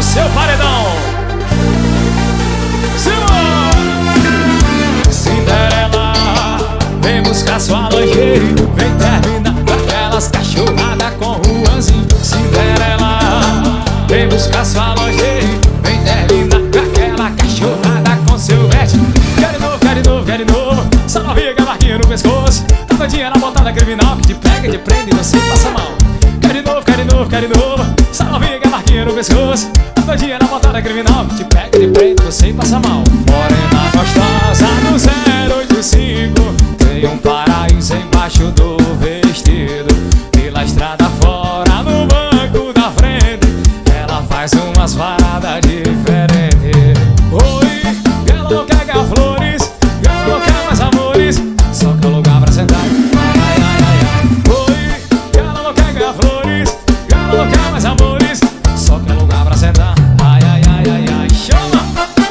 seu paredão. Cinderela, vem buscar sua lingerie, vem terminar com aquelas cachorradas com o Juanzinho. Cinderela, vem buscar sua lingerie, vem terminar com aquela cachorrada com seu Vete. Quer de novo, quer de novo, quer de novo. Só novinha com a marquinha no pescoço, tá todinha na botada criminal que te pega, te prende e você passa mal. Quer de novo, quer de novo, quer de novo. Só novinha com a marquinha no pescoço, tá todinha na botada criminal que te pega, te prende e você passa mal. Morena gostosa do 085, tem um paraíso embaixo do vestido. Pela estrada fora, no banco da frente, ela faz umas paradas diferentes. Oi, ela não quer ganhar flores, ela não quer mais amores, só quer um lugar pra sentar. Ai, ai, ai, ai. Oi, ela não quer ganhar flores, ela não quer mais amores, só quer um lugar pra sentar. Ai, ai, ai, ai, ai. Chama!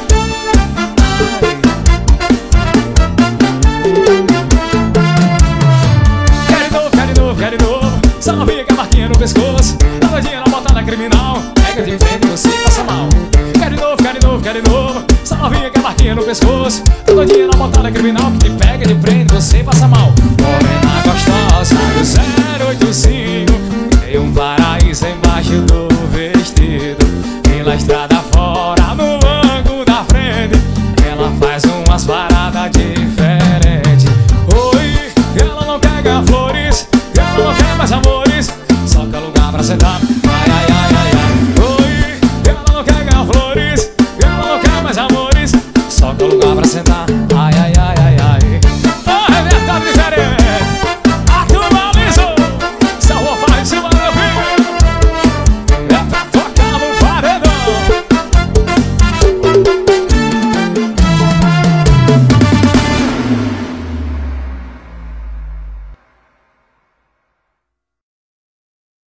Quer de novo, quer de novo, quer de novo. Só novinha com a marquinha no pescoço, tá todinha na botada criminal, pega de frente e você passa mal. Quer de novo, quer de novo, quer de novo. Só novinha com a marquinha no pescoço, tá todinha na botada criminal que te pega de frente e você passa mal. Morena gostosa do 085, tem um paraíso embaixo do vestido. Pela estrada fora, no banco da frente, ela faz umas paradas diferentes. Oi, ela não quer ganhar flores, ela não quer mais amores, só quer lugar pra sentar.